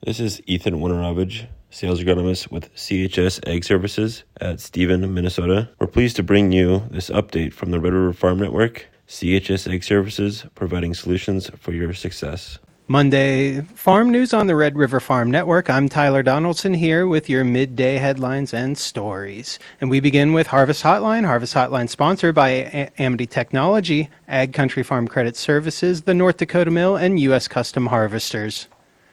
This is Ethan Winterovich, sales agronomist with CHS Ag Services at Stephen, Minnesota. We're pleased to bring you this update from the Red River Farm Network, CHS Ag Services, providing solutions for your success. Monday farm news on the Red River Farm Network. I'm Tyler Donaldson here with your midday headlines and stories. And we begin with Harvest Hotline. Harvest Hotline sponsored by Amity Technology, Ag Country Farm Credit Services, the North Dakota Mill, and U.S. Custom Harvesters.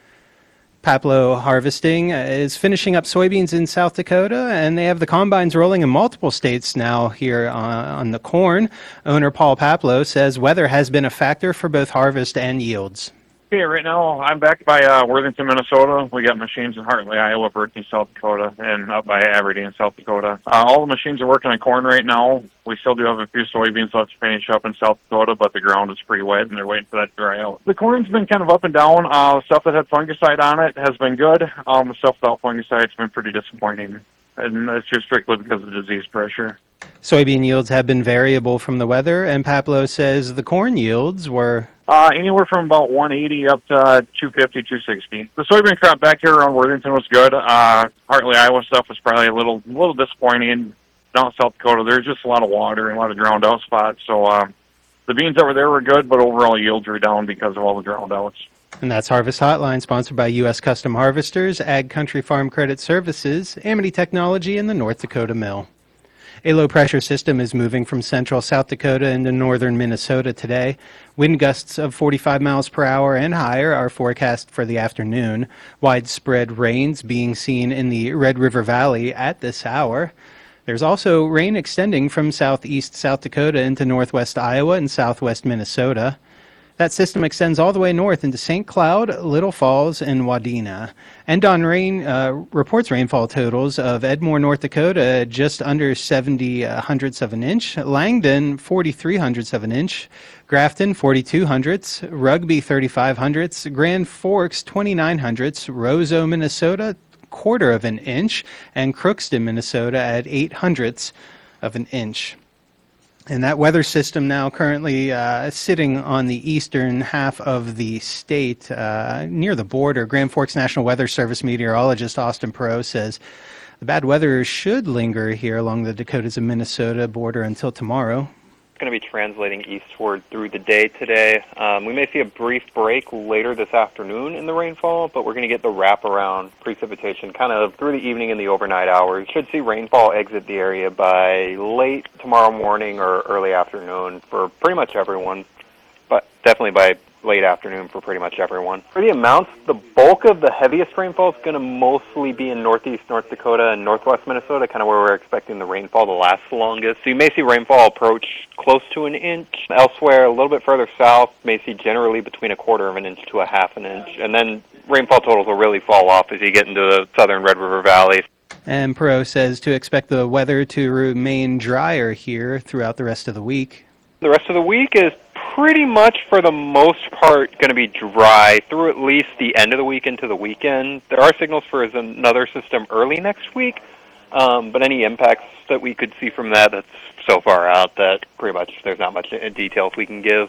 Paplo Harvesting is finishing up soybeans in South Dakota, and they have the combines rolling in multiple states now here on the corn. Owner Paul Paplo says weather has been a factor for both harvest and yields. Okay, right now I'm back by Worthington, Minnesota. We got machines in Hartley, Iowa, Berkeley, South Dakota, and up by Aberdeen, South Dakota. All the machines are working on corn right now. We still do have a few soybeans left to finish up in South Dakota, but the ground is pretty wet, and they're waiting for that to dry out. The corn's been kind of up and down. The stuff that had fungicide on it has been good. The stuff without fungicide has been pretty disappointing, and that's just strictly because of disease pressure. Soybean yields have been variable from the weather, and Paplo says the corn yields were anywhere from about 180 up to 250, 260. The soybean crop back here around Worthington was good. Hartley, Iowa stuff was probably a little disappointing. Down in South Dakota, there's just a lot of water and a lot of drowned out spots. So the beans that were there were good, but overall yields were down because of all the drowned outs. And that's Harvest Hotline, sponsored by U.S. Custom Harvesters, Ag Country Farm Credit Services, Amity Technology, and the North Dakota Mill. A low-pressure system is moving from central South Dakota into northern Minnesota today. Wind gusts of 45 miles per hour and higher are forecast for the afternoon. Widespread rains being seen in the Red River Valley at this hour. There's also rain extending from southeast South Dakota into northwest Iowa and southwest Minnesota. That system extends all the way north into St. Cloud, Little Falls, and Wadena. Endon Rain reports rainfall totals of Edmore, North Dakota, just under 70 hundredths of an inch, Langdon, 43 hundredths of an inch, Grafton, 42 hundredths, Rugby, 35 hundredths, Grand Forks, 29 hundredths, Roseau, Minnesota, quarter of an inch, and Crookston, Minnesota, at 8 hundredths of an inch. And that weather system now currently sitting on the eastern half of the state near the border. Grand Forks National Weather Service meteorologist Austin Perot says the bad weather should linger here along the Dakotas and Minnesota border until tomorrow. It's going to be translating eastward through the day today. We may see a brief break later this afternoon in the rainfall, but we're going to get the wraparound precipitation kind of through the evening and the overnight hours. Should see rainfall exit the area by late tomorrow morning or early afternoon for pretty much everyone, but definitely by late afternoon for pretty much everyone. For the amounts, the bulk of the heaviest rainfall is going to mostly be in northeast North Dakota and northwest Minnesota, kind of where we're expecting the rainfall to last the longest. So you may see rainfall approach close to an inch. Elsewhere, a little bit further south, may see generally between a quarter of an inch to a half an inch. And then rainfall totals will really fall off as you get into the southern Red River Valley. And Perot says to expect the weather to remain drier here throughout the rest of the week. The rest of the week is pretty much, for the most part, going to be dry through at least the end of the week into the weekend. There are signals for another system early next week, but any impacts that we could see from that, that's so far out that pretty much there's not much details we can give.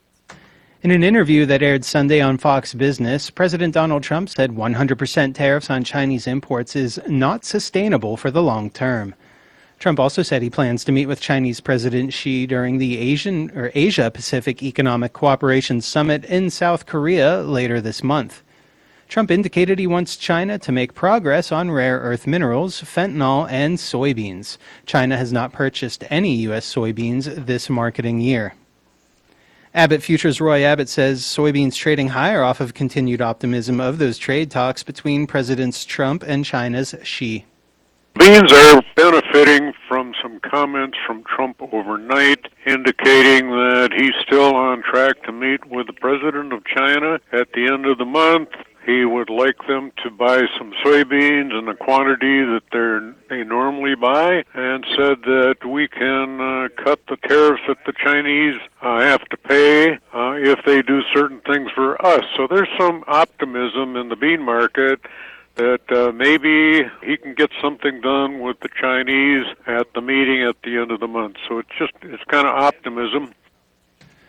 In an interview that aired Sunday on Fox Business, President Donald Trump said 100% tariffs on Chinese imports is not sustainable for the long term. Trump also said he plans to meet with Chinese President Xi during the Asia-Pacific Economic Cooperation Summit in South Korea later this month. Trump indicated he wants China to make progress on rare earth minerals, fentanyl, and soybeans. China has not purchased any U.S. soybeans this marketing year. Abbott Futures Roy Abbott says soybeans trading higher off of continued optimism of those trade talks between Presidents Trump and China's Xi. Beans are benefiting from some comments from Trump overnight indicating that he's still on track to meet with the president of China at the end of the month. He would like them to buy some soybeans in the quantity that they normally buy, and said that we can cut the tariffs that the Chinese have to pay if they do certain things for us. So there's some optimism in the bean market that maybe he can get something done with the Chinese at the meeting at the end of the month. So it's kind of optimism.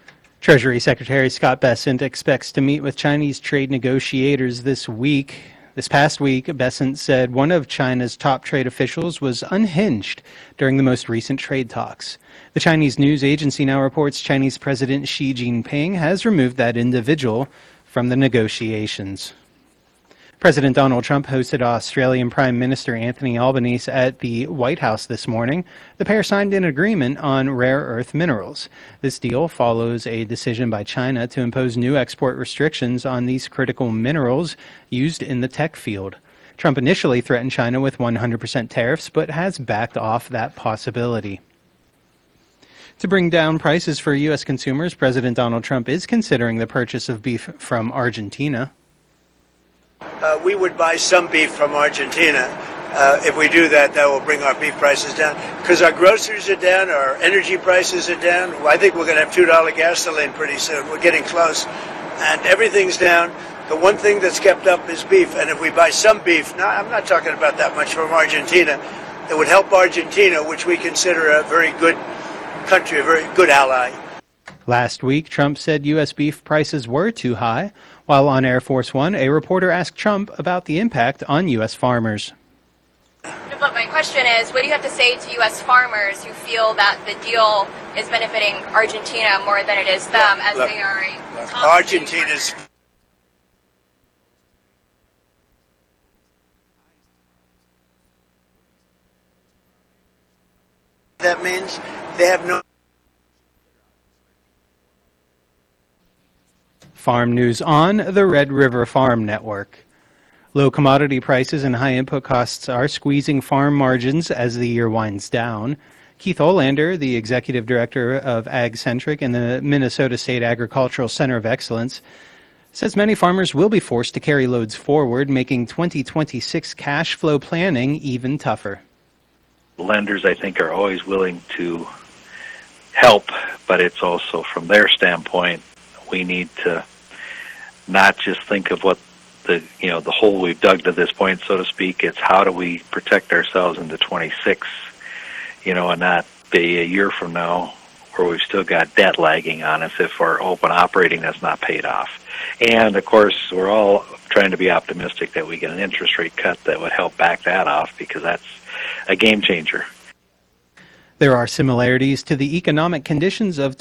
Treasury Secretary Scott Bessent expects to meet with Chinese trade negotiators this week. This past week, Bessent said one of China's top trade officials was unhinged during the most recent trade talks. The Chinese news agency now reports Chinese President Xi Jinping has removed that individual from the negotiations. President Donald Trump hosted Australian Prime Minister Anthony Albanese at the White House this morning. The pair signed an agreement on rare earth minerals. This deal follows a decision by China to impose new export restrictions on these critical minerals used in the tech field. Trump initially threatened China with 100% tariffs, but has backed off that possibility. To bring down prices for U.S. consumers, President Donald Trump is considering the purchase of beef from Argentina. We would buy some beef from Argentina. If we do that, that will bring our beef prices down. Because our groceries are down, our energy prices are down. I think we're going to have $2 gasoline pretty soon. We're getting close. And everything's down. The one thing that's kept up is beef. And if we buy some beef, now I'm not talking about that much from Argentina, it would help Argentina, which we consider a very good country, a very good ally. Last week, Trump said U.S. beef prices were too high. While on Air Force One, a reporter asked Trump about the impact on U.S. farmers. But my question is, what do you have to say to U.S. farmers who feel that the deal is benefiting Argentina more than it is them, as they are a top Argentina's. That means they have no. Farm news on the Red River Farm Network. Low commodity prices and high input costs are squeezing farm margins as the year winds down. Keith Olander, the executive director of AgCentric and the Minnesota State Agricultural Center of Excellence, says many farmers will be forced to carry loads forward, making 2026 cash flow planning even tougher. Lenders, I think, are always willing to help, but it's also from their standpoint, we need to not just think of what the hole we've dug to this point, so to speak. It's how do we protect ourselves into 26, and not be a year from now where we've still got debt lagging on us if our open operating that's not paid off. And of course, we're all trying to be optimistic that we get an interest rate cut that would help back that off, because that's a game changer. There are similarities to the economic conditions of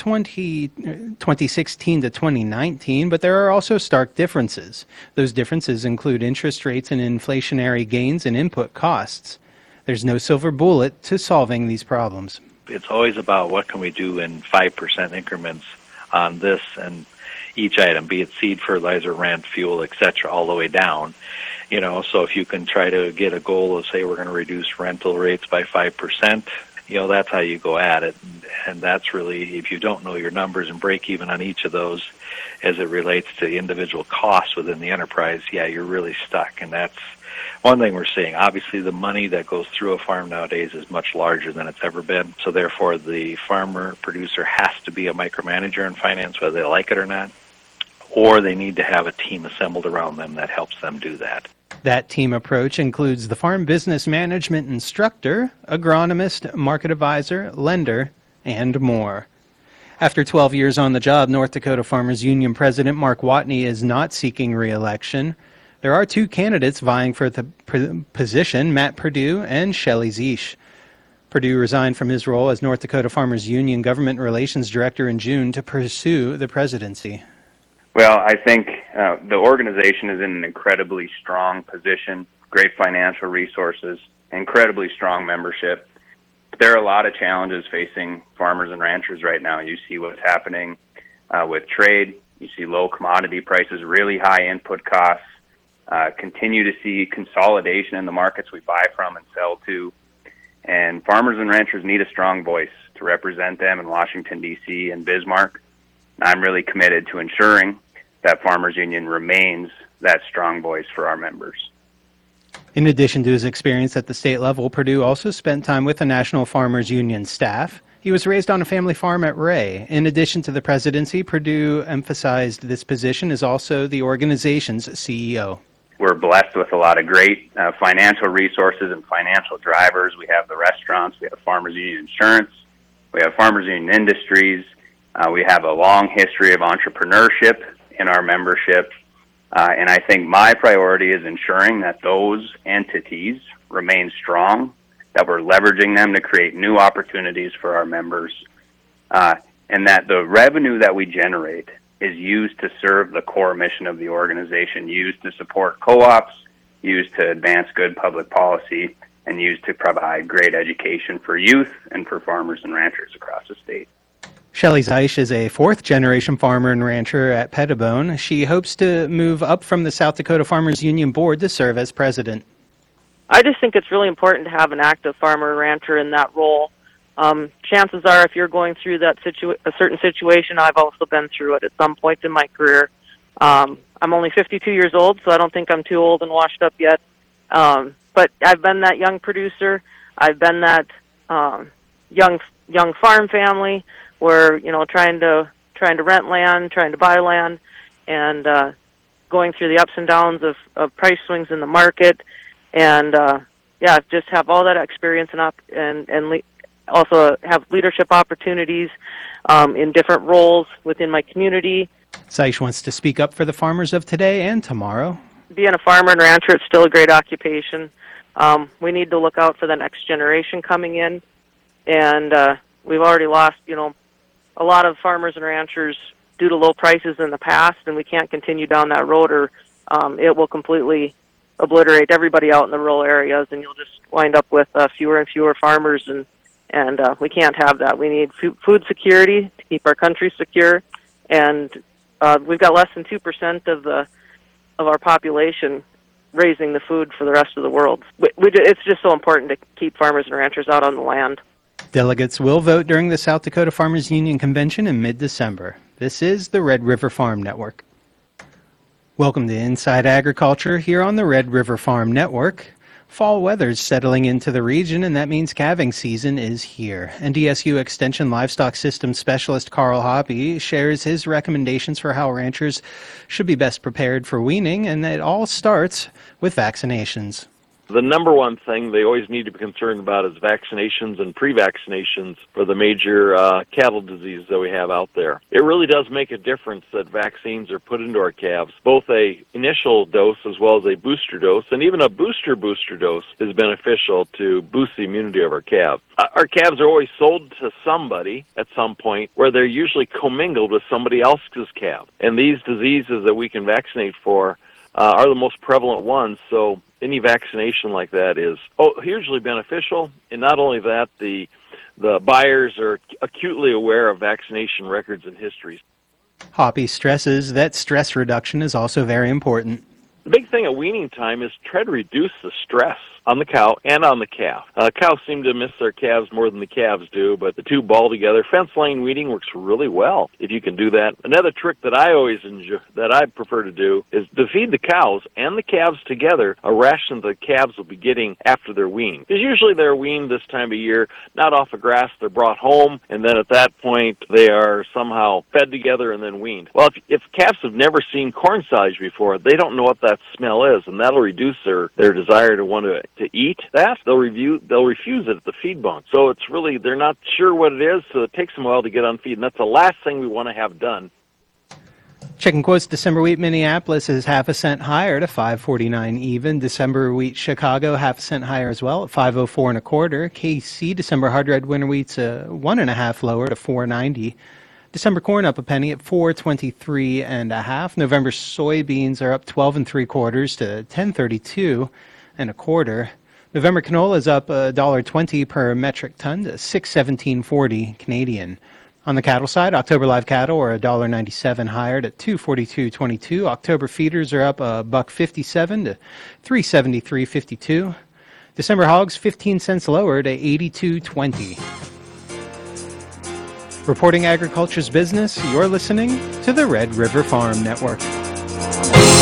2016 to 2019, but there are also stark differences. Those differences include interest rates and inflationary gains in input costs. There's no silver bullet to solving these problems. It's always about what can we do in 5% increments on this and each item, be it seed, fertilizer, rent, fuel, etc., all the way down. So if you can try to get a goal of, say, we're going to reduce rental rates by 5%, that's how you go at it. And that's really, if you don't know your numbers and break even on each of those as it relates to individual costs within the enterprise, you're really stuck. And that's one thing we're seeing. Obviously, the money that goes through a farm nowadays is much larger than it's ever been. So therefore, the farmer producer has to be a micromanager in finance, whether they like it or not, or they need to have a team assembled around them that helps them do that. That team approach includes the farm business management instructor, agronomist, market advisor, lender, and more. After 12 years on the job, North Dakota Farmers Union President Mark Watney is not seeking re-election. There are two candidates vying for the position, Matt Perdue and Shelley Zeish. Perdue resigned from his role as North Dakota Farmers Union Government Relations Director in June to pursue the presidency. Well, I think the organization is in an incredibly strong position, great financial resources, incredibly strong membership. There are a lot of challenges facing farmers and ranchers right now. You see what's happening with trade. You see low commodity prices, really high input costs, continue to see consolidation in the markets we buy from and sell to. And farmers and ranchers need a strong voice to represent them in Washington, D.C. and Bismarck. I'm really committed to ensuring that Farmers Union remains that strong voice for our members. In addition to his experience at the state level, Perdue also spent time with the National Farmers Union staff. He was raised on a family farm at Ray. In addition to the presidency, Perdue emphasized this position is also the organization's CEO. We're blessed with a lot of great financial resources and financial drivers. We have the restaurants, we have Farmers Union Insurance, we have Farmers Union Industries, we have a long history of entrepreneurship in our membership. And I think my priority is ensuring that those entities remain strong, that we're leveraging them to create new opportunities for our members, and that the revenue that we generate is used to serve the core mission of the organization, used to support co-ops, used to advance good public policy, and used to provide great education for youth and for farmers and ranchers across the state. Shelley Zeisch is a fourth-generation farmer and rancher at Pettibone. She hopes to move up from the South Dakota Farmers Union Board to serve as president. I just think it's really important to have an active farmer and rancher in that role. Chances are, if you're going through that a certain situation, I've also been through it at some point in my career. I'm only 52 years old, so I don't think I'm too old and washed up yet. But I've been that young producer. I've been that young farm family where, trying to rent land, trying to buy land, and going through the ups and downs of price swings in the market, and just have all that experience and also have leadership opportunities in different roles within my community. Zeisch wants to speak up for the farmers of today and tomorrow. Being a farmer and rancher, it's still a great occupation. We need to look out for the next generation coming in, and we've already lost, a lot of farmers and ranchers due to low prices in the past, and we can't continue down that road, or it will completely obliterate everybody out in the rural areas, and you'll just wind up with fewer and fewer farmers, and we can't have that. We need food security to keep our country secure, and we've got less than 2% of our population raising the food for the rest of the world. It's just so important to keep farmers and ranchers out on the land. Delegates will vote during the South Dakota Farmers Union Convention in mid-December. This is the Red River Farm Network. Welcome to Inside Agriculture here on the Red River Farm Network. Fall weather's settling into the region, and that means calving season is here. NDSU Extension Livestock Systems Specialist Carl Hoppe shares his recommendations for how ranchers should be best prepared for weaning, and it all starts with vaccinations. The number one thing they always need to be concerned about is vaccinations and pre-vaccinations for the major cattle disease that we have out there. It really does make a difference that vaccines are put into our calves, both a initial dose as well as a booster dose, and even a booster dose is beneficial to boost the immunity of our calves. Our calves are always sold to somebody at some point where they're usually commingled with somebody else's calf. And these diseases that we can vaccinate for are the most prevalent ones, so any vaccination like that is hugely beneficial. And not only that, the buyers are acutely aware of vaccination records and histories. Hoppe stresses that stress reduction is also very important. The big thing at weaning time is try to reduce the stress on the cow and on the calf. Cows seem to miss their calves more than the calves do, but the two ball together. Fence line weeding works really well if you can do that. Another trick that I always enjoy, that I prefer to do, is to feed the cows and the calves together a ration the calves will be getting after they're weaned. Because usually they're weaned this time of year, not off of grass, they're brought home, and then at that point they are somehow fed together and then weaned. Well, if calves have never seen corn silage before, they don't know what that smell is, and that'll reduce their desire to want to eat that. They'll refuse it at the feed bunk. So it's really, they're not sure what it is, so it takes them a while to get on feed, and that's the last thing we want to have done. Chicken quotes December wheat Minneapolis is 0.5 cent higher to $5.49 even. December wheat Chicago 0.5 cent higher as well at $5.04 1/4. KC December hard red winter wheat's 1.5 lower to $4.90. December corn up a penny at $4.23 1/2. November soybeans are up 12 3/4 to $10.32 1/4. November canola is up $1.20 per metric ton to $6.1740 Canadian. On the cattle side, October live cattle are $1.97 higher to $242.22. October feeders are up $1.57 to $373.52. December hogs 15 cents lower to $82.20. Reporting agriculture's business, you're listening to the Red River Farm Network.